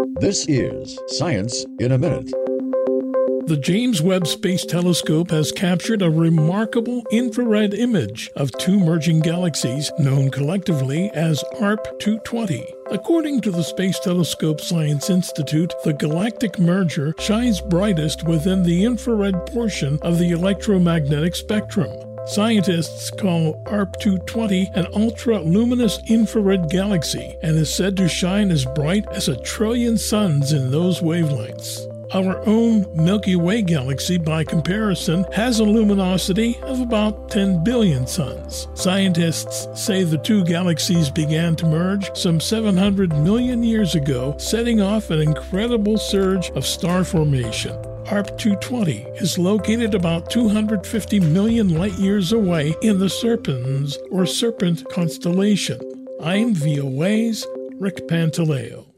This is Science in a Minute. The James Webb Space Telescope has captured a remarkable infrared image of two merging galaxies known collectively as ARP-220. According to the Space Telescope Science Institute, the galactic merger shines brightest within the infrared portion of the electromagnetic spectrum. Scientists call ARP-220 an ultra-luminous infrared galaxy and is said to shine as bright as 1 trillion suns in those wavelengths. Our own Milky Way galaxy, by comparison, has a luminosity of about 10 billion suns. Scientists say the two galaxies began to merge some 700 million years ago, setting off an incredible surge of star formation. ARP-220 is located about 250 million light-years away in the Serpens or Serpent constellation. I'm VOA's Rick Pantaleo.